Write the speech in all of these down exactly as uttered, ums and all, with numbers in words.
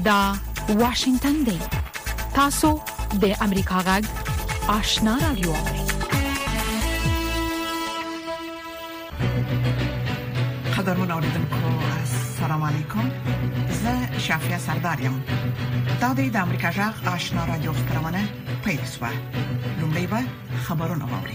دا واشنگتن دی. تاسو د امریکا غږ آشنا رادیو. قدرمن اوریدونکو السلام علیکم. زه شافیا سردارم. دا د امریکا غږ آشنا رادیو خبرونه پیښه. لومړی به خبرونه واوري.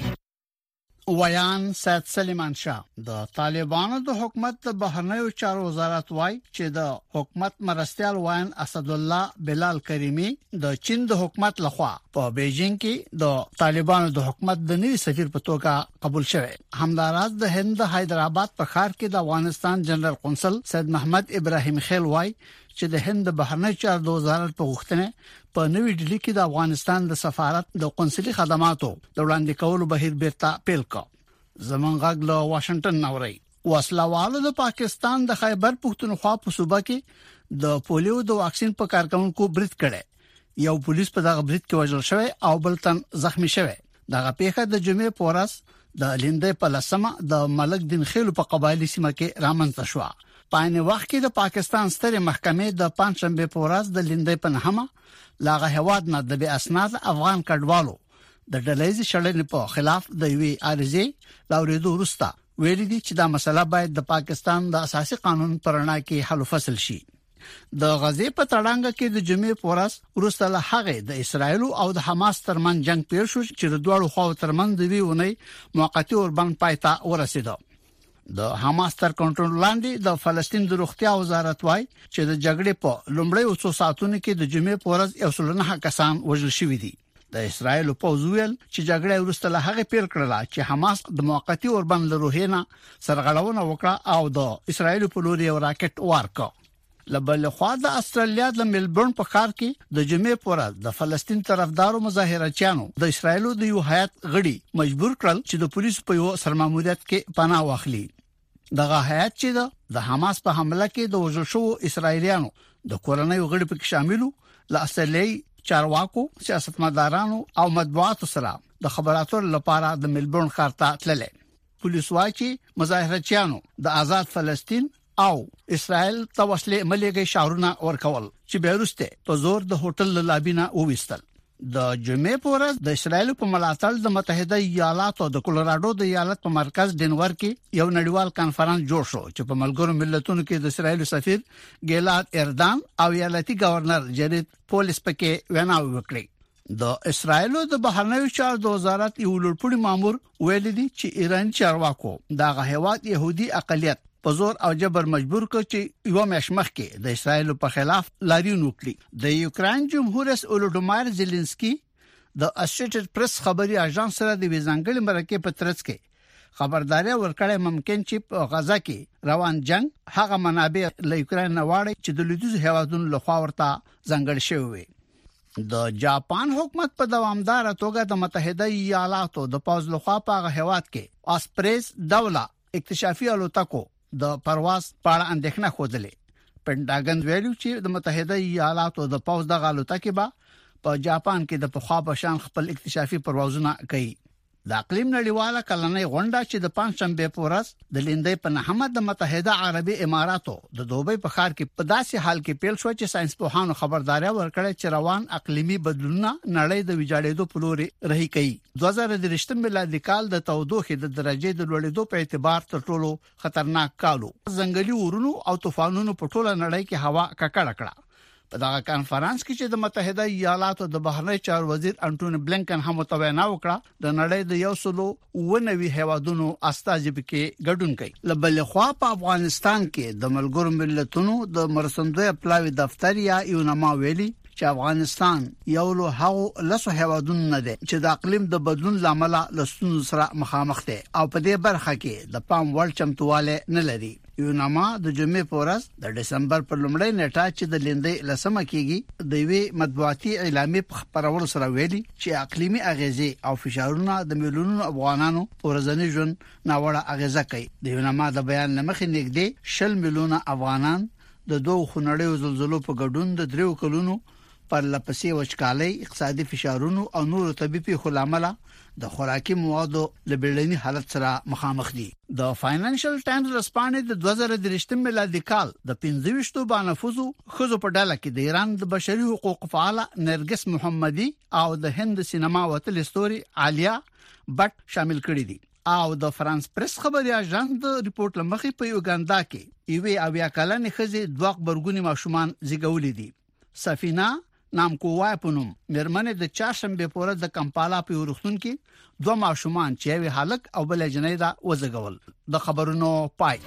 ویان سید سلیمان شاه د طالبانو د حکومت د بهرنیو چارو وزارت وای چې د حکومت مرستيال ویان اسد الله بلال کریمی د چین د حکومت لخوا په بیجینګ کې د طالبانو د حکومت د نوي سفیر په توګه قبول شوه. همداراز د هند حیدرآباد په ښار کې د افغانستان جنرال قونسل سید محمد ابراهیم خیل وای چې د هند بهرنیو چارو د وزارت په غوښتنه په نوې ډیلی کې د افغانستان د سفارت د قونسلي خدماتو د وړاندې کولو بهیر بیرته پیل کړ. زمونږ غږ له واشنگټن نوري. وسلوالو د پاکستان د خیبر پختونخوا په صوبه کې د پولیو د واکسین په کارکونکو برید کړي. یو پولیس په دغه برید کې وژل شوی او بل تن زخمی شوی. دغه پیښه د جمعې په ورځ د لیندې په لسمه د ملک دین خیلو په قبایلی سیمه کې رامنځته شو. په عین وخت کې د پاکستان سترې محکمې د پنځشنبه په ورځ د لیندې په نهمه لاغه هواد نه د بي اسناد افغان کډوالو د ډلېزي شړلې په خلاف د وی ارزي لاوریدو وروسته ویلي دي چې دا مسله باید د پاکستان د اساسي قانون پرنا کې حل فصل شي. د غزې په تړانګ کې د جمعې په ورځ وروسته له هغه د اسرایل او د حماس ترمن جنگ پیل شو چې د دوه خواو ترمن د وی ونی موقتی اوربند پایتا ورسېده. د حماس تر کنټرول لاندې د فلسطین د روغتیا وزارت وای چې د جګړې په لومړی اوڅو ساعتونو کې د جمعې په ورځ یو سل نه کسان وژل شوي دي. د اسرایل پوځ ویل چې جګړه وروسته له هغه پیل کړل چې حماس د موقتی اوربند له روهینا سرغړونه وکړه او د اسرایل په لور یو راکټ ورکړ. لبل خو د استرالیا د ملبورن په ښار کې د جمعې په ورځ د فلسطین طرفدارو مظاهرچیانو د اسرایل د یو هیئت غړي مجبور کړل چې د پولیسو په یو سرماموریت کې پناه واخلي. دغه هیئت چې د حماس په حمله کې د وژل شو اسرایلیانو د کورنۍ غړي په شاملو لا اصلي چارواکو سیاستمدارانو او مطبوعاتو سره د خبراتو لپاره د ملبورن ښار ته تلل. پولیس وايي چې مظاهرچیانو د آزاد فلسطین او اسرائیل توسله مليګي شاورونه ورکول چې بیرسته په زور د هوټل لابینا وويستل. د جمعې په ورځ د اسرائیل په ملاتړ د متحده ایالاتو د کولراډو د ایالت په مرکز ډنور کې یو نړیوال کانفرنس جوړ شو چې په ملګرو ملتونو کې د اسرائیل سفیر ګیلاد اردان او ایالتي گورنر جریت پولیس پکې ویناوي وکړي. د اسرائیل د بهرنیو چارو د وزارت یو لوړپوړي مامور ویل دي چې ایران چارواکو دغه هیواد يهودي اقلیت په زور او جبر مجبور کړ چې یو مشمخ کې د اسرائیل په خلاف لاریون وکړي. د یوکرين جمهور رئیس اولودومایر زيلنسکي د اسوسییټډ پریس خبري اژانس سره د ویزنګل مرکه په ترڅ کې خبرداري ورکړې ممکن چې په غزا کې روان جنگ هغه منابع له یوکرين نه واړي چې د لویدیځ هیوادونو لخوا ورته ځنګړ شوی. د جاپان حکومت په دوامدار توګه د متحده ایالاتو د پوز لخوا په هیواد کې اسپریس دوله اکتشافي الوتکو د پرواز په اړه اندېښنه خوده. پنټاګن ویلو چې د متحده ایالاتو د پوز د غالوته کې به په جاپان کې د پخوا په شان خپل اکتشافي پروازونه کوي. د اقلیم نړیواله کلنۍ غونډه چې د پنځشنبه په ورځ د لیندې په نهمه د متحده عربي اماراتو د دوبۍ په ښار کې په داسې حال کې پیل شو چې ساينس پوهانو خبرداري ورکړه چې روان اقلیمي بدلونونه نړۍ د ویجاړېدو په لور رهي کوي. دوه زره درې میلادي کال د تودوخې د درجه د لوړېدو په اعتبار تر ټولو خطرناک کالو. ځنګلي اورونو او طوفانونو په ټوله نړۍ کې هوا ککړه کړه. په دغه کانفرنس کې چې د متحده ایالاتو د بهرنی چارو وزیر انټونی بلنکن هم متوینا وکړه د نړۍ د یو سلو ونوي هیوادونو استازي کې ګډون کوي. لبل خو په افغانستان کې د ملګرو ملتونو د مرستندوی پلاوی دفتر یا یونما ویلي چې افغانستان یو له هغو لسو هیوادونو نه دی چې د اقلیم د بدلون لامل لسون سره مخامخ دي او په دې برخه کې د پام وړ چمتواله نه لري. یونما د جمعې په ورځ د دسمبر پر لومړۍ نیټه چې د لیندې لسمه کېږي د وی مطبوعاتي اعلامیه په خبرولو سره ویلي چې اقلیمي اغیزې او فشارونه د میلیونونو افغانانو په ورځني ژوند ناوړه اغیزه کوي. د یونما د بیان لمخې نږدې شل میلیونه افغانان د دوه خونړیو زلزلو په ګډون د دریو کلونو پر لپسې وچکالۍ اقتصادي فشارونو او نورو طبيعي خلامله د خوراکي موادو لبړنی حالت سره مخامخ دي. د فاینانشل ټایمز رسپانې د دوه زره درې میلادي کال د پنځه ویشت بانفوزو خزو په ډله کې د ایران د بشري حقوق فعال نرګس محمدي او د هند سینما وتل ستوري عالیا بټ شامل کړي دي. او د فرانس پریس خبري اژانس د ریپورت لمخې په یوګاندا کې ایوي اویا کلنې خزي دوه خبرګونی ماشومان زیږولې دي. سفینه نام کووای پونم مرمنه د چاشنبه پورې د کمپالا په ورختون کې دوه ماشومان چې وی هلک او بل جنې دا وزګول. د خبرونو پای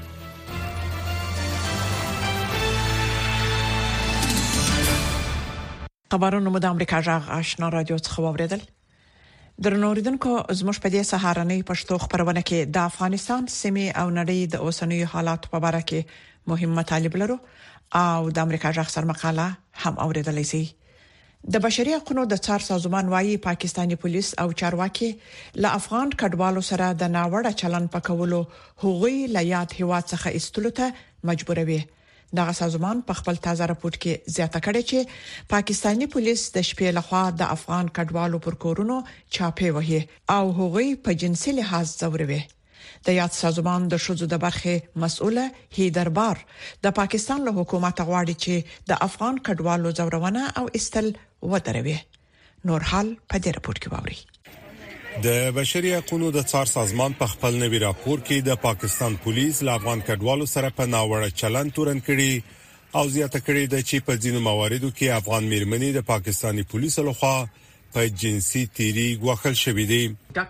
خبرونو د امریکا جغ آشنا رادیو څخه واوریدل. درنوریدونکو زموږ په دې سهارنۍ پښتو خبرونه کې د افغانستان سیمې او نړۍ د اوسنیو حالات په اړه کې مهم مطالب لرو او د امریکا جغ سر مقاله هم اوریدلای شي. د بشري حقوقو د څار سازمان وايي پاکستاني پولیس او چارواکي له افغان کډوالو سره د ناوړه چلن پکولو هغوی له یاد هیواد څخه ایستلو ته مجبوروي. دغه سازمان په خپل تازه راپور کې زیاته کړې چې پاکستاني پولیس د شپې لخوا د افغان کډوالو پر کورونو چاپې وهي او هغوی په جنسي لحاظ ځوروي. د یاد سازمان د شوزو د برخه مسؤله هیدربار د پاکستان له حکومت غواړي چې د افغان کډوالو ځورونه او استل ودروي. نور حال په دې راپور کې ووري. د بشري حقوقو د څار سازمان په خپل نوي راپور کې د پاکستان پولیس له افغان کډوالو سره په ناوړه چلن تورن کړي او زیاته کړي د چې په ځینو مواردو کې افغان میرمنې د پاکستاني پولیسو لخوا په جنسي تیری غوښل شوې دي.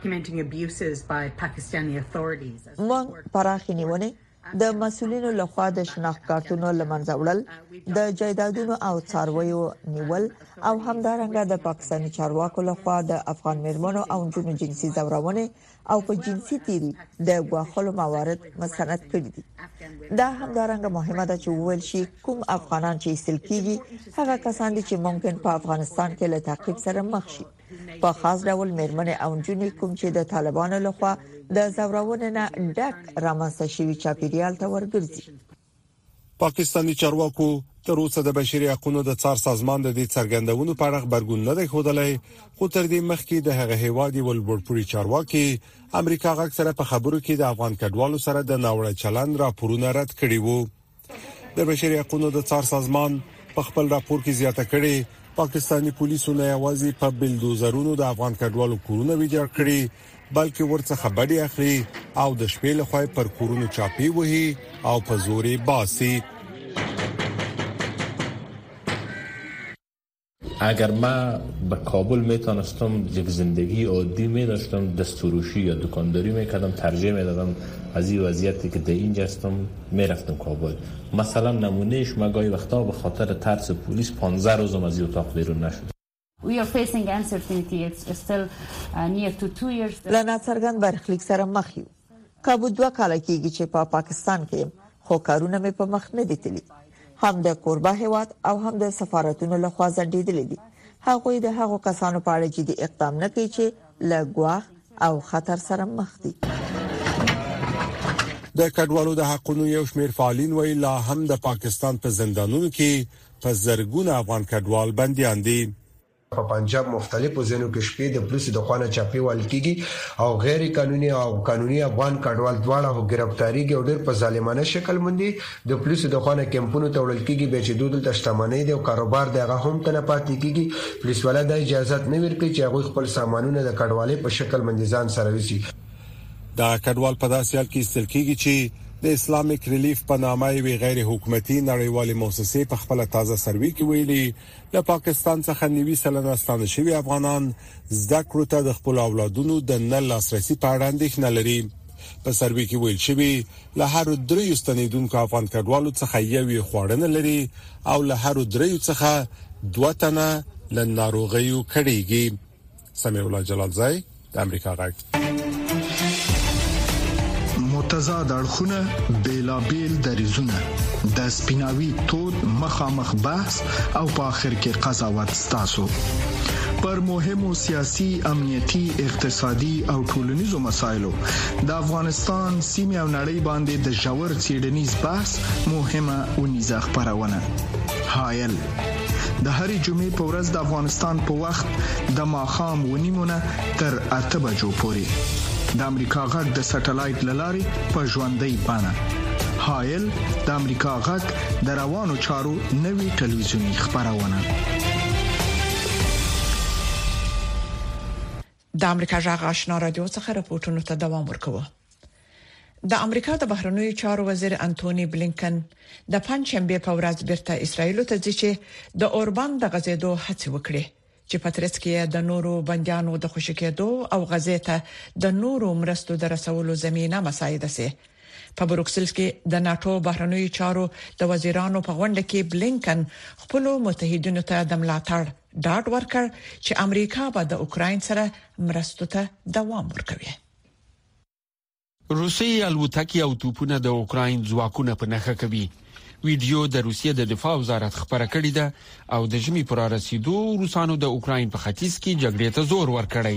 موږ پراخینیونه د مسولینو لخوا د شناخت کارتونو لمنځه وړل، د جایدادونو او څارویو نیول او همدارنګه د پاکستاني چارواکو لخوا د افغان میرمنو او جنو جنسي ځورونه او په جنسي تیری د غوښلو موارد مستند کړي دي. دا همدارنګه مهمه ده چې وویل شي کوم افغانان چې استل کیږي هغه کسان دي چې ممکن په افغانستان کې له تعقیب سره مخ شي. په خاص ډول میرمنې او جنې کوم چې د طالبانو لخوا د زورونو نه ډک رامنځته شوی چاپیریال ته ورګرځي. پاکستاني چارواکو تر اوسه د بشري حقوقو د څار سازمان د دې څرګندونو په اړه خبرګون نه دی ښودلی، خو تر دې مخکې د هغه هیوادي ولبرپوري چارواکي امریکا غږ سره په خبرو کې د افغان کډوالو سره د ناوړه چلند راپورونه رد کړي وو. د بشري حقوقو د څار سازمان په خپل راپور کې زیاته کړي پاکستاني پولیسو نه یوازې په بلدوزرونو د افغان کډوالو کورونه ویجاړ کړي بلکې ورڅخه بډي اخلي او د شپې له خوا پر کورونو چاپی وهي او په زوري باسي. اگر من به کابل میتونستم یک زندگی عادی میداشتم، دستفروشی یا دکانداری میکردم، ترجیح میدادم از این وضعیتی که در اینجا هستم میرفتم کابل. مثلا نمونهش من گاهی وقتا به خاطر ترس پلیس پانزده روزم از این اتاق بیرون نشد. We are facing uncertainty. It's still uh, near to two years. لنا څرګند برخلیک سره مخ یو. کابو دوه کال کېږي چې په پا پاکستان کې خو کارونه مې په مخ نه دي تللي. هم د کوربه هیواد او هم د سفارتونو لخوا ځنډېدلې دي. هغوی د هغو کسانو په اړه جدي اقدام نه کوي چې له ګواښ او خطر سره مخ دي. د کډوالو د حقوقو یو شمېر فعالین ویل لا هم د پاکستان په زندانونو کې په زرګونه افغان کډوال بنديان دي. په پنجاب مختلفو ځینو کې شپې د پولیسو د خوانه چاپی وال کیږي او غیر قانوني او قانوني افغان کډوال دواړه گرفتاریږي او ډېر په ظالمانه شکل باندې د پولیسو د خوانه کمپونو ته وړل کیږي به چې دوی د شتمنۍ د کاروبار دغه هم ته نه پاتې کیږي. پولیس ولا د اجازه نه ورکړي چې هغه خپل سامانونه د کډوالۍ په شکل باندې ځان سره وسی. دا کډوال په داسې حال کې استل کیږي چې د اسلامیک ریلیف په نامه وی غیر حکومتي نړیوالې مؤسسې په خپل تازه سروي کې ویلي له پاکستان څخه نوي سلنه ستانه شوی افغانان زده کړو ته د خپل اولادونو د نه لاسرسي په اړه اندېښنه لري. په سروي کې ویل شوی له هر درې ستنیدونکو افغان کډوالو څخه یوې خوړنه لري او له هر درې څخه دوه تنه له ناروغیو کړيږي. سمیع الله جلالزای د امریکا غږ. متضاد اړخونه بیلابیل دریزونه د سپیناوي تود مخامخ بحث او په اخر کې قضاوت ستاسو پر مهمو سیاسي، امنیتي، اقتصادي او ټولنیزو مسایلو د افغانستان سیمه او نړۍ باندې د ژور څېړنیز بحث مهمه او نيزه خبرونه. حایل د هرې جمعې په ورځ د افغانستان په وخت د ماښام ونیمونه تر اته بجو پورې د امریکا غږ د سټلایټ للارې په ژوندۍ بڼه هایل د امریکا غږ د روانو چارو نوي ټلویزیونی خبرونه. د امریکا غږ آشنا رادیو څخه راپورټونو ته دوام ورکوي. د امریکا د بهرنیو چارو وزیر انټونی بلینکن د پنځشنبه په ورځ بیرته اسرائیل ته ځي چې د اوربان د غزیدو هڅه وکړي چې پاتریس کې د نورو بنديانو د خوشی کېدو او غزې ته د نورو مرستو د رسولو زمينه مساعده سي. په بروکسل کې د ناتو بهرنیو چارو د وزیرانو په غونډه کې بلینکن خپل متحدینو ته د ملاتړ ډاډ ورکړ چې امریکا به د اوکرين سره مرستو ته دوام ورکوي. روسي الوتکې او توپونه د اوکرين ځواکونه په نخښه کوي. ویډیو د روسیې د دفاع وزارت خبره کړې ده او د ژمي پر رسیدو روسانو د اوکرين په ختیځ کې جګړې ته زور ورکړی.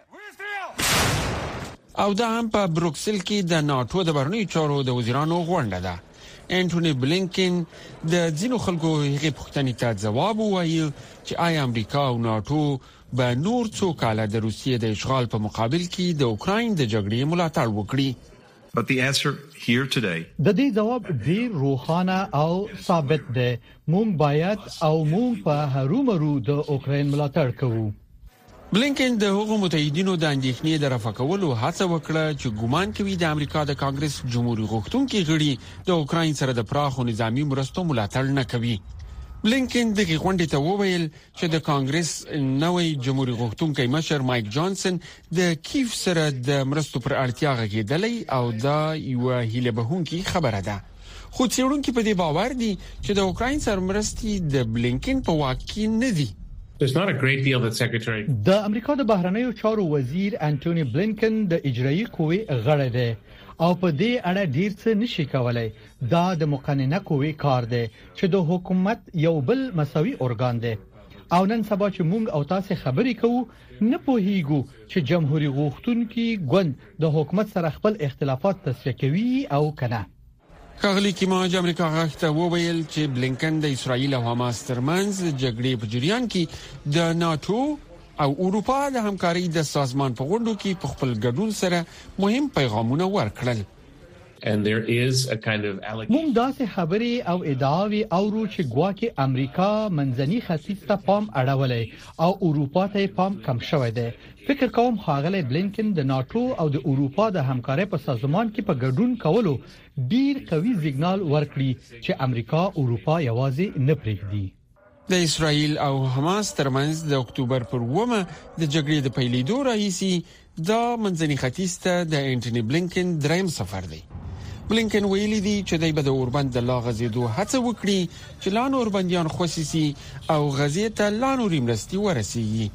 او دا هم په بروکسل کې د ناتو د بهرنیو چارو د وزیرانو غونډه ده. انټونی بلینکن د ځینو خلکو هغه پوښتنې ته ځواب وایي چې آیا امریکا او ناتو به نور څو کاله د روسیې د اشغال په مقابل کې د اوکرين د جګړې ملاتړ وکړي. But the answer here today. د دې جواب ډیر روښانه او ثابت دی. موږ باید او موږ په هرومرو د اوکرين ملاتړ کوو. بلینکن د هغو متحدینو د اندېښنې د رفع کولو هڅه وکړه چې ګومان کوي د امریکا د کانګرس جمهوریت غوښتونکي غړي د اوکرين سره د پراخو نظامی مرستو ملاتړ نه کوي. بلینکن د غونډې ته وویل چې د کانګرس نوې جمهوریت غوښتونکي مشر مایک جانسن د کیف سره د مرستو پر اړتیا غږیدلی او دا یو هیله بهونکي خبره ده. خو څېړونکي په دې باور دي چې د اوکرين سره مرستې د بلینکن په واک کې نه دي. There's not a great deal that Secretary د امریکا د بهرنیو چارو وزیر انټونی بلینکن د اجرایي قوې غړی دی او په دې اړه ډیر څه نشي کولای. دا د مقننه قوې کار دی چې د حکومت یو بل مساوي ارګان دی او نن سبا چې موږ او تاسو خبرې کوو نه پوهیږو چې جمهوریت غوښتونکي ګوند د حکومت سره خپل اختلافات تصفیه کوي او کنه. کاغلی کیماج امریکا غاښته وویل چې بلینکن د اسرایل او حماس ترمنځ جګړې په جریان کې د ناتو او اروپا د همکارۍ د سازمان په غونډو کې په خپل ګډون سره مهم پیغامونه ورکړل. And there is a kind of موږ داسې خبرې او ادعاوې اورو چې ګواکې امریکا منځني ختیځ ته پام اړولې او اروپا ته پام کم شوی دی. فکر کوم ښاغلی بلینکن د ناتو او د اروپا د همکارۍ په سازمان کې په ګډون کولو ډیر قوي سیګنال ورکړي چې امریکا اروپا یوازې نه پرېږدي. د اسرایل او حماس ترمنځ د اکتوبر پر اوومه د جګړې د پیلېدو راهیسې دا منځني ختیځ ته د انټونی بلینکن دریم سفر دی. بلینکن ویلي دی چې دای په د اوربند د لا غزیدو هڅه وکړي چې لا نور بنديان خوشسي او غزې ته لا نور مرستي ورسیږي.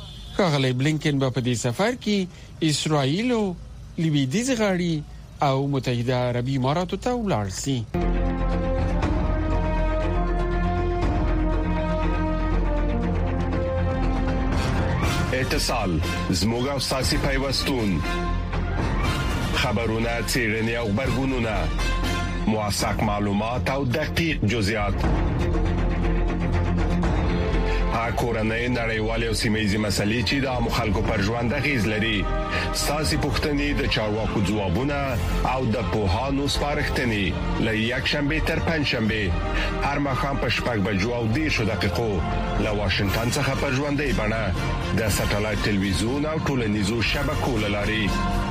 ښاغلی بلینکن په دې سفر کې اسرایل او لویدیځ غاړي او متحده عربي اماراتو ته ولاړ شي. اتصال زموږ او ساسي پیوستون خبرونه چیرنی او خبرګونونه موثق معلومات او دقیق جزئیات کورنۍ نړیوالې او سیمه‌یزې مسلې چې د مخالکو پر ژوند غیز لري ساسي پوښتنې د چارواکو ځوابونه او د پوهانو سپارښتنې له یک شنبه تر پنځ شنبه هر مخام په شپږ بجو او دېرش دقیقو له واشنگټن څخه په ژوندۍ بڼه د سټلایټ ټلویزیون او ټولنیزو شبکو لاري.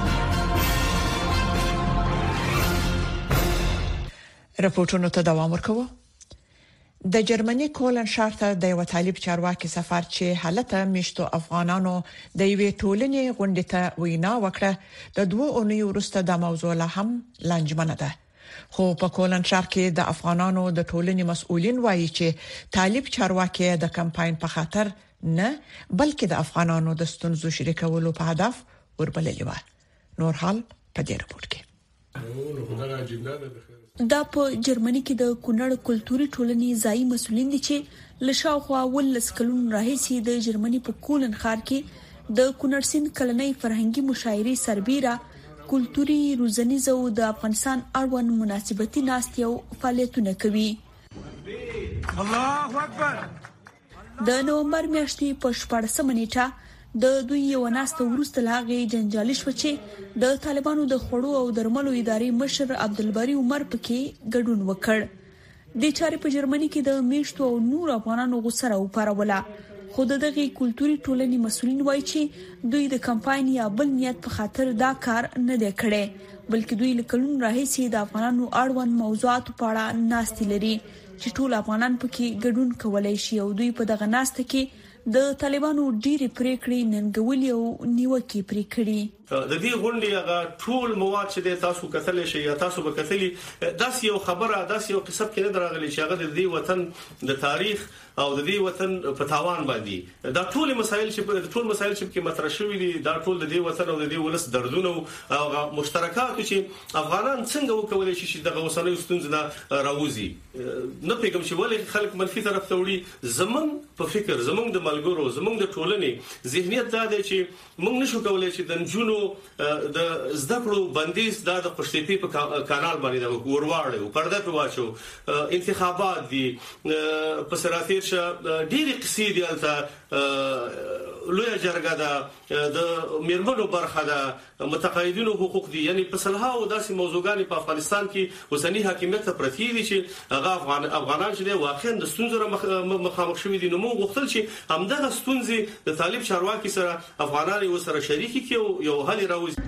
راپورټونو ته دوام ورکوي. د جرمني کولن ښار ته د یو طالب چارواکي سفر چې حالت میشتو افغانانو د یوې ټولنې غونډې ته وینا وکړه د دوه اونیو وروسته د موضوع له هم لنجمنه ده. خو په کولن ښار کې د افغانانو د ټولنې مسؤلین وایي چې طالب چارواکي د کمپاین په خاطر نه بلکې د افغانانو د ستونزو شریکولو په هدف وربللی و. نور حال په دې راپور کې. دا په جرمني کې د کونړ کلتوري ټولنې ځای مسؤلین دي چې لشاوخوا ولس کلون راهیسي د جرمني په کولن ښار کې د کونړ سین کلنۍ فرهنګي مشاعرې سربېره کلتوري روزنیزه او د افغانستان اړوند مناسبتي ناستي او فعالیتونه کوي. الله اکبر د نومبر میاشتې په شپږمه نیټه د دوی یو ناسته ورسته لاغې جنجالي شو چې د طالبانو د خړو او درملو ادارې مشر عبدالباری عمر پکې ګډون وکړ د چارې په جرمني کې د میشتو او نور افغانانو غوسه راوپاروله خو دغه کلتوري ټولنې مسؤلین وایي چې دوی د کمپاین یا بل نیت په خاطر دا کار نه دی کړی بلکې دوی لکلون راهیسي د افغانانو اړوند موضوعات په اړه ناستې لري چې ټول افغانان پکې ګډون کولای شي او دوی په دغه ناسته کې د طالبانو ډېری پریکړې ننګولې او نیوکې پرې کړې د دې غونډې هغه ټول مواد چې تاسو کتل شي یا تاسو به کتلی داس یو خبره داس یو قصه کې نه دراغلي چې هغه د دې وطن د تاریخ او د دې وطن په تاوان باندې دا ټول مسایل چې ټول مسایل چې مطرح شوي دي دا ټول د دې وطن او د دې ولس دردونه او مشترکات چې افغانان څنګه وکولای شي چې دغه وسنۍ ستونزې راوځي نه پیګم چې ولې خلک منفي طرف ته وړي زمون په فکر زمون د ملګرو زمون د ټولنې ذهنیت دا دی چې موږ نشو کولای چې د جنونو د زده کړو بندیز د پښتې په کانال باندې د ورواړو پرده په واچو انتخابات دي په سراتیر شه ډېری قصې دي البته لوی جرګه ده د میرمنو برخه ده متقاعدینو حقوق دي یعنی په صلاح او داسې موضوعګان په افغانستان کې وسنی حاکمیت پرتی دي چې هغه افغان افغانان چې واقعا د ستونزو مخامخ شوي دي نو موږ غوښتل چې همدغه ستونزې د طالب چارواکي سره افغانان یو سره شریک کړي یو حل راوځي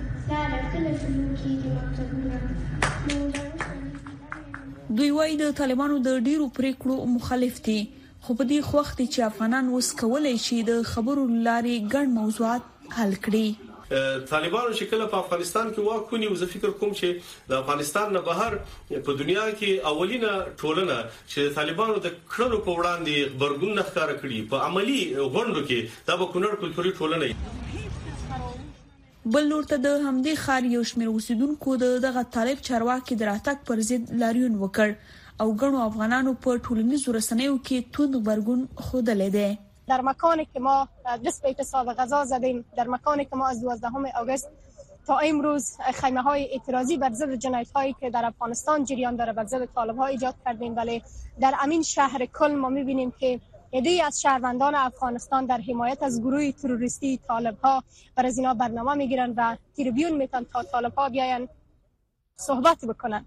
دوی وايي د طالبانو د ډیرو پریکړو مخالف دي خو په دې وخت چې افغانان اوس کولای شي د خبرو لارې ګڼ موضوعات حل کړي طالبانو چې کله په افغانستان کې واکونی او زه فکر کوم چې د افغانستان نه بهر په دنیا کې اولینه ټولنه چې طالبانو د کړنو په وړاندې خبرګون نه ښکار کړي په عملی غونډو کې دا به کونړ کلتوري ټولنه بل نور ته د همدې خار یو شمېر اوسیدونکو دغه طالب چارواکي دراتک پر ضد لاریون وکړ او ګڼو افغانانو په ټولنیزو رسنیو کې توند غبرګون خوده لیده در مکانی که ما دست به اعتصاب غذا زدیم در مکانی که ما از دوازدهم آگوست تا امروز خیمه های اعتراضی بر ضد جنایت هایی که در افغانستان جریان داره بر ضد طالب ها ایجاد کردیم ولی در امین شهر کل ما میبینیم که عده‌ای از شهروندان افغانستان در حمایت از گروه تروریستی طالب ها بر از اینا برنامه میگیرن و تریبیون میتن تا طالب ها بیاین صحبت بکنن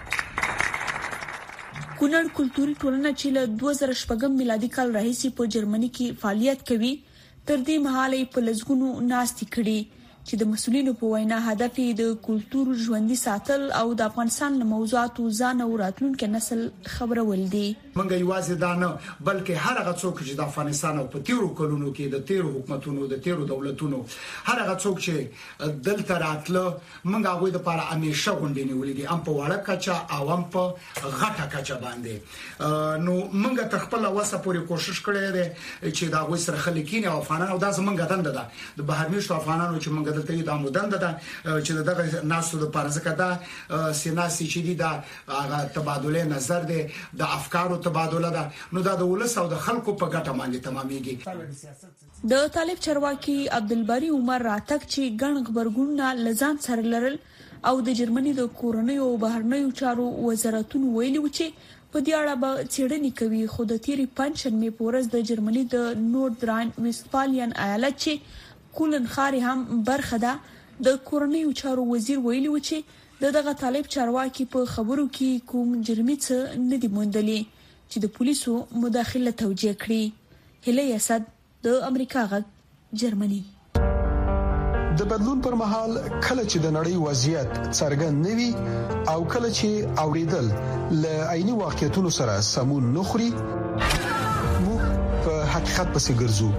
کونړ کلتوري ټولنه چې له دوه زره شپږم میلادي کال راهیسې په جرمني کې فعالیت کوي تر دې مهاله په لزګونو ناستې کړي چې د مسؤلینو په وینا هدف یې د کلتور ژوندۍ ساتل او د افغانستان له موضوعاتو ځان او راتلونکي نسل خبرول دي منګ یوازې دا نه بلکې هر هغه څوک چې د افغانستان او په تیرو کلونو کې د تیرو حکومتونو د تیرو دولتونو هر هغه څوک چې دلته راتله منګ هغه د لپاره همیشه غونډې نیولې دي ام په وړه کچا او ام په غټه کچا باندې نو منګ تر خپل وسه پورې کوشش کړې ده چې دا غوښ سره خلکین او افغانان او دا زمونږ دنده ده د بهرنیشتو افغانانو چې منګ دلته د امودند ده چې دغه ناسو د پارزکه ده سیناسي چې دي دا تبادله نظر ده د افکارو تبادله ده نو دا د ولس او د خلکو په ګټه باندې تمامېږي د طالب چارواکي عبدالباری عمر راتک چې ګڼ خبرګونونه لزان سره لرل او د جرمني د کورنۍ او بهرنیو چارو وزارتونو ویلي و چې په دې اړه به څېړنې کوي خو د تیری پنځشنبه په ورځ د جرمني د نورد راین ویستفالین ایالت چې کولن خاري هم برخه ده د کورنۍ چارو وزیر ویلي و چې دغه طالب چارواکي په خبرو کې کوم جرمي څه نه دی موندلي چې د پولیسو مداخله توجیه کړي هله اسد د امریکا غږ جرمني د بدلون پر مهال کله چې د نړۍ وضعیت څرګند نوي او کله چې اوریدل ل عیني واقعیتونو سره سمون نخري موږ په حقیقت پسې ګرځو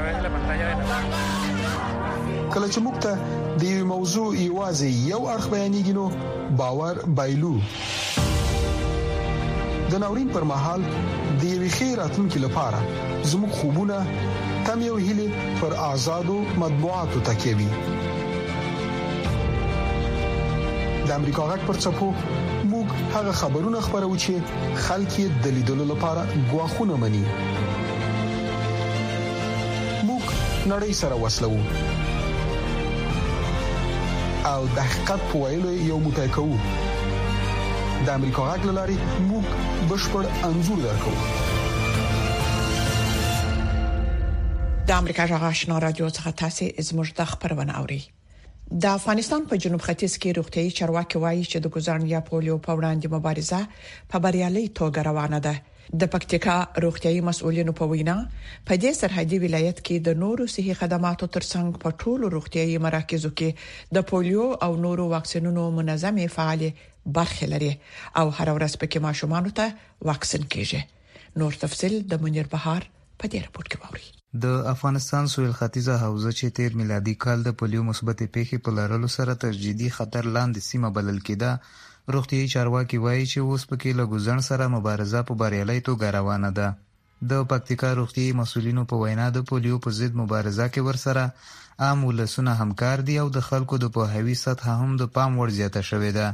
کله چې موږ ته د یو موضوع یوازې یو اړخ بیانېږي نو باور بایلو د ناورین پر مهال د یوې خیراتونکو لپاره زموږ خوبونه تم یو هیله پر آزادو مطبوعاتو تکیوي د امریکا غږ پر چپو موږ هغه خبرونه خبرو چې خلک یې د لیدلو لپاره غواخونه مني موږ نړۍ سره وسلو او د حقیقت په ویلو یو موټی کوو د امریکا غږ لاري موږ بشپړ انزور درکو د امریکا جغ آشنا رادیو څخه تاسو زموږ د خبرونه اوري. د افغانستان په جنوب ختیځ کې روغتيایي چارواکي وایي چې د ګزارن یا پولیو په وړاندې مبارزه په بریالي توګه روانه ده. د پکتیکا روغتيایي مسؤلینو په وینا په دې سرحدي ولایت کې د نورو صحي خدماتو ترڅنګ په ټولو روغتيایي مراکزو کې د پولیو او نورو واکسینونو منظمه فعالیت برخه لري او هر ورځ پکې ماشومان ته واکسین کیږي. نور تفصيل د منیر بهار په دې رپورت کې ووري. د افغانستان سویل ختیځه حوزه چې تیر میلادي کال د پولیو مثبت پیښې په لرلو سره تر جدي خطر لاندې سیمه بلل کېده، روغتيایي چارواکي وایي چې اوس پکې له ګزن سره مبارزه په بریالي توګه روانه ده. د پکتیکا روغتيایي مسؤلینو په وینا د پولیو په ضد مبارزه کې ورسره عام ولسونه همکار دي او د خلکو د پوهاوي سطح هم د پام وړ زیاته شوې ده.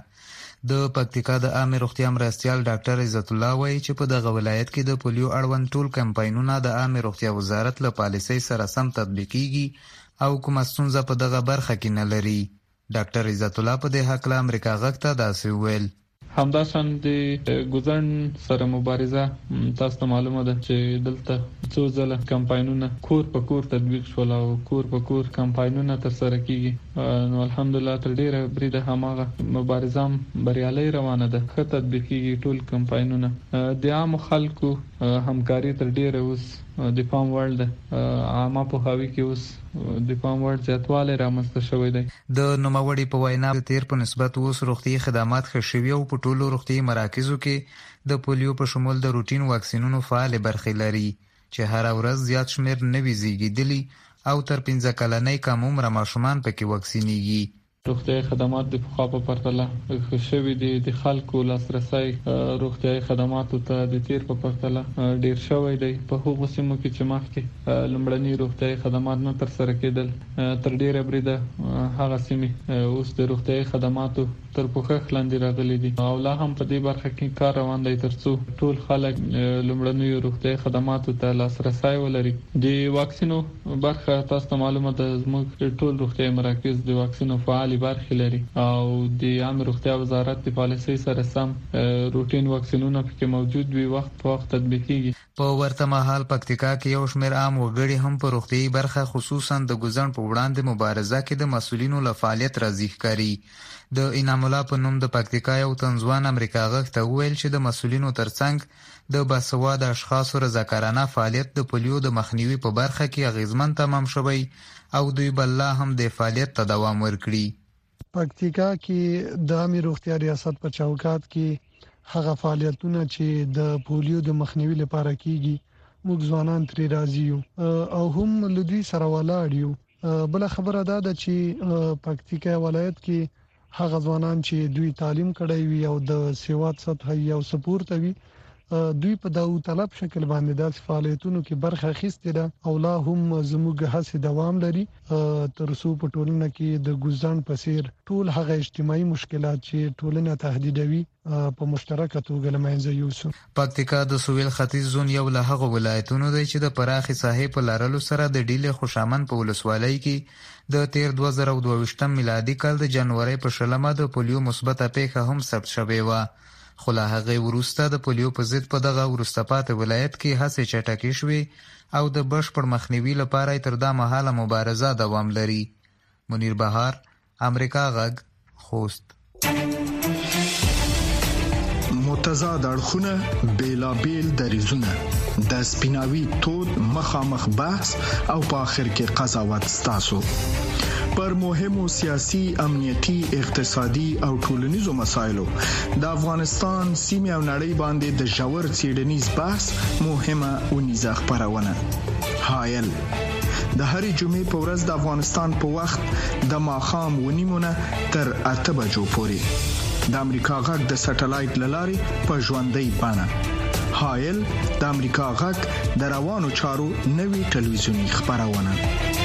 د پکتیکا د عامه روغتیا مرستيال ډاکټر عزت الله وایي چې په دغه ولایت کې د پولیو اړوند ټول کمپاینونه د عامه روغتیا وزارت له پالیسۍ سره سم تطبیقيږي او کومه ستونزه په دغه برخه کې نه لري. ډاکټر عزت الله په دې حق له امریکا غږ ته داسې وویل: همداشان د ګزن سره مبارزه تاسو ته معلومه ده چې دلته څو ځله کمپاینونه کور په کور تطبیق شول او کور په کور کمپاینونه تر سره کیږي. نو الحمدلله تر ډیره بریده هماغه مبارزه بریالي روانه ده، ښه تطبیق کیږي ټول کمپاینونه. د عام خلکو همکاري تر ډیره اوس د پام وړ ده، عامه په هاوی کې اوس د پام وړ زیاتوالی رامنځته شوی دی. د نوموړي په وینا د تیر په نسبت اوس روغتي خدمات ښه شوي او په ټولو روغتي مراکزو کې د پولیو په شمول د روټین واکسینونو فعال برخې لري چې هر ورځ زیات شمیر نوي زیږیدلي او تر پنځه کلنۍ کم عمره ماشومان پکې واکسینیږي. روغتيایي خدمات د پخوا په پرتله ښه شوي دي. د خلکو لاسرسي روغتيایي خدماتو ته د تیر په پرتله ډیر شوی دی. په هغو سیمو کې چې مخکې لومړني روغتيایي خدمات نه تر سره کېدل، تر ډیره بریده هغه سیمې اوس د روغتيایي خدماتو تر پوښښ لاندې راغلي دي او لا هم په دې برخه کې کار روان دی ترڅو ټول خلک لومړني روغتيایي خدماتو ته لاسرسي ولري. د واکسینو برخه تاسو ته معلومه ده زموږ ټول روغتيایي مراکز د واکسینو فعال برخې لري او د عامه روغتیا وزارت د پالیسۍ سره سم روټین واکسینونه پکې موجود وي، وخت په وخت تطبیقيږي. په ورته مهال پکتیکا کې یو شمېر عام وګړي هم په روغتيایي برخه خصوصا د ګزن په وړاندې مبارزه کې د مسؤلینو له فعالیت راضي ښکاري. د انعام الله په نوم د پکتیکا یو تنځوان امریکا غږ ته وویل چې د مسؤلینو ترڅنګ د باسواده اشخاصو رضاکارانه فعالیت د پولیو د مخنیوي په برخه کې اغیزمن تمام شوی او دوی بل هم د فعالیت ته دوام ورکړي. پکتیکا کې د عامه روغتیا ریاست په چوکاټ کې هغه فعالیتونه چې د پولیو د مخنیوي لپاره کیږي موږ ځوانان ترې راضي یو او هم لدی سره ولاړ یو. بل خبره دا ده چې پکتیکا ولایت کې هغه ځوانان چې دوی تعلیم کړی وي او د سیوات سطح یو سپورت وي دوی په داو طلب شکل باندې د فعالیتونو کې برخه اخیستې ده او لا هم زموږ هڅې دوام لري تر څو په ټولنه کې د ګزن په څیر ټول هغه اجتماعي مشکلات چې ټولنه تهدیدوي په مشترکه توګه لمنځه یوسو. پکتیکا د سویل ختیځ زون یو له هغه ولایتونو دی چې د پراخي ساحې په لرلو سره د ډیله خوشامن په ولسوالۍ کې د تیر دوه زره دوه ویشتم میلادي کال د جنوري په شلمه د پولیو مثبت پیښه هم ثبت شوې و. خو له هغه وروسته د پولیو په ضد په دغه وروسته پاتې ولایت کې هڅې چټکې شوې او د بشپړ مخنیوي لپاره تر دا مهاله مبارزه دوام لري. منیر بهار، امریکا غږ، خوست. متضاد اړخونه بیلابیل دریزونه د سپیناوي تود مخامخ بحث او په اخر کې قضاوت ستاسو پر مهمو سیاسي، امنیتي، اقتصادي او ټولنیزو مسایلو د افغانستان سیمه او نړۍ باندې د ژور څېړنیز بحث مهمه ونیزه خبرونه. حایل د هرې جمعې په ورځ د افغانستان په وخت د ماښام ونیمونه تر اته بجو پورې د امریکا غږ د سټلایټ لارې په ژوندۍ بڼه. حایل د امریکا غږ د روانو چارو نوي ټلویزیونی خبرونه.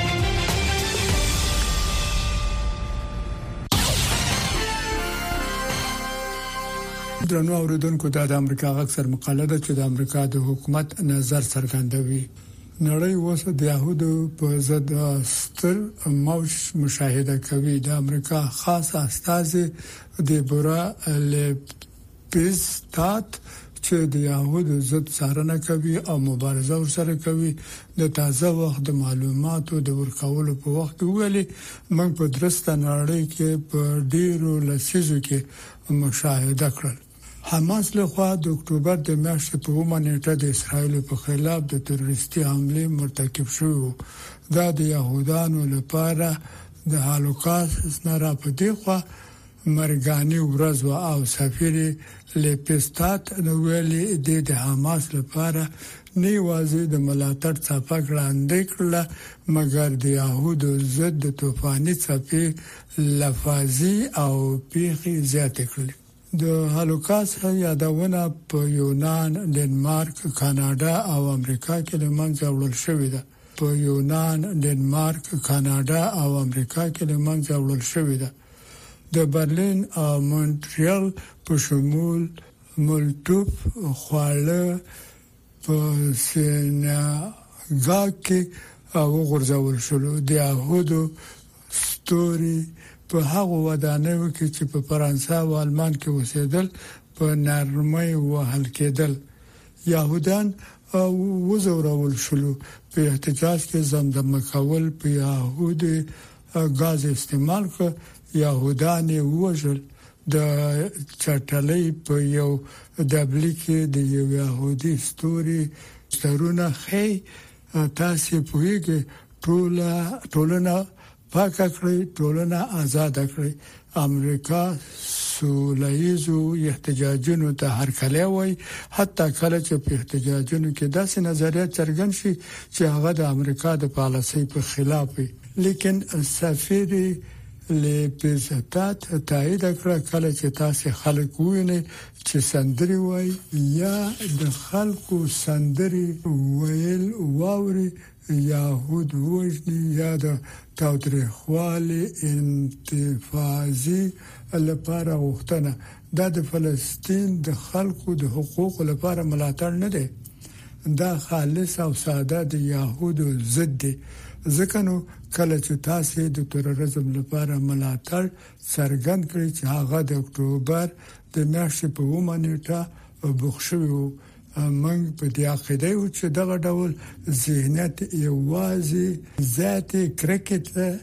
درنو اوریدونکو د امریکا غږ سره مقاله ده چې د امریکا د حکومت نظر څرګندوي. نړۍ اوس د يهودو په ضد ستر موج مشاهده کوي. د امریکا خاص استازي دیبورا لپیزتات چې د يهودو ضد څارنه کوي او مبارزه ورسره کوي د تازه وخت د معلوماتو د ورکولو په وخت ویلي موږ په درسته نړۍ کې په ډیرو لسیزو کې مشاهده کړل. حماس له خوا د اکتوبر د میاشتې په اومه نیټه د اسرایل په خلاف د تروریستي حمله مرتکب شو. دا د يهودانو لپاره د هالوکاست نه را پدې خو مرګاني ورځ او سفیر لپستات نو ویلي د حماس لپاره نیوازي د ملاتړ څپه ګړاندې کړل مګر د يهودو ضد طوفاني څپې لفظي او پیخي زیات کړل. د هالوکاست یادونه په یونان، ډنمارک، کاناډا او امریکا کې د منځ وړل شوې ده. په یونان، ډنمارک، کاناډا او امریکا کې د منځ وړل شوې ده. د برلین او مونټریال په شمول مولټوف خواله په سیناګاګ کې او غورځول شو. د يهودو ستوري په هغه ودانیو کې چې په فرانسه او آلمان کې اوسېدل په نرمۍ وهل کېدل. يهودان او وزورول شلو په احتجاج کې زمزمه کول په يهودي غاز استعمال ک يهودان وژل. د چټلۍ په یو دبلي کې د یو يهودي ستوري سترونه خې تاسو پوهیږئ ټوله ټولنه پاک کړی، ټولنه آزاد کړی. امریکا سولهیزو احتجاجونو ته هرکلی وای، حتی کله چې په احتجاجونو کې داسې نظریات څرګند شي چې هغه د امریکا د پالیسۍ په خلاف وي. لیکن سفیر لپستات تایید کړ کله چې تاسو خلک ویني چې سندري وای یا د خلکو سندري ویل واوري يهود وجني یا د تاوتریخوالي انتفاضي لپاره وختنه د فلسطین د خلکو د حقوق لپاره ملاتړ نه دی. دا خالص او ساده د يهودو ضد دی. ځکه نو کله چې تاسو د تروریزم لپاره ملاتړ څرګند کړئ چې هغه د اکتوبر د میاشتې په اومه نیټه بخښوي، موږ په دې عقیده یو چې دغه ډول ذهنیت یوازې ذاتي کرکټ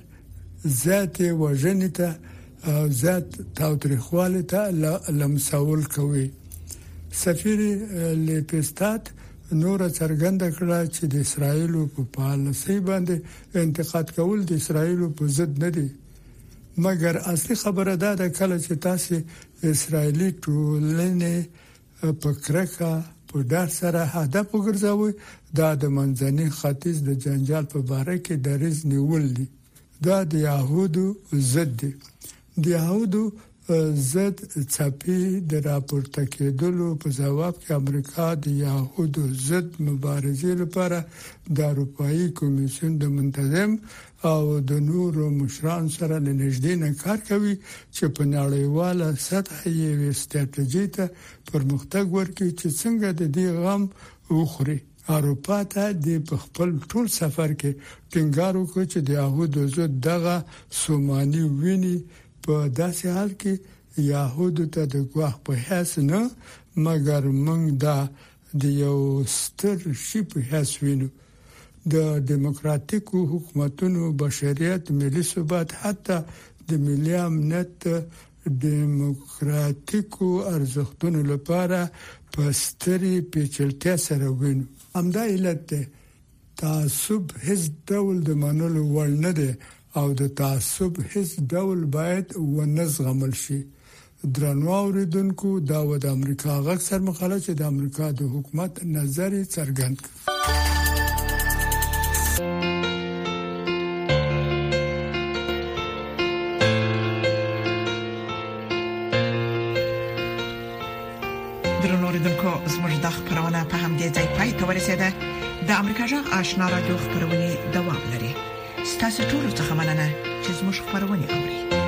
ذاتي وژنې ذات تاوتریخواله لمسول کوي. سفیر لپستات نور څرګند کړه چې د اسرایل په پالیسۍ باندې انتقاد کول د اسرایل په ضد نه دي، مګر اصلي خبره ده د کله چې تاسو اسرایلی ټولنې په کرکه په ډار سره هدف وګرځوي دا د منځني ختیځ د جنجال په باره کې دریځ نیول دي. دا د يهودو ضد دي. د يهودو ضد څپې د راپورته کېدلو په جواب کې امریکا د يهودو ضد مبارزې لپاره د اروپאי کمیسیون د منتظم او د نورو مشران سره لنږدې نه کار کوي چې په نړیواله سطح یې ستراتیژي ته پرمختګ ورکړي چې څنګه د دې غم وخوري. اروپا ته د خپل ټول سفر کې ټینګار وکړي چې د يهودو ضد دغه سوماني ویني په داسې حال کې يهودو ته د ګواښ په حیث نه مګر موږ دا د یو ستر شي په حیث وینو. د دیموکراتیکو حکومتونو بشریت، ملي ثبات، حتی د ملي امنیت دیموکراتیکو ارزښتونو لپاره په ستري پیچلتیا سره وینو. همدا علت ده تعصب هیڅ ډول د منلو وړ نه ده او د تعصب هیڅ ډول باید ونزغمل شي. درنو اوریدونکو دا و د امریکا غږ سر مخاله چې د امریکا د حکومت نظر څرګند کړ. درنو اوریدونکو زموږ د خبرونه په همدې ځای پای ته ورسېده. د امریکا غږ آشنا رادیو خبرونه دوام لري. ستاسو ټول څه مننه چې زموږ خبرونه اوري.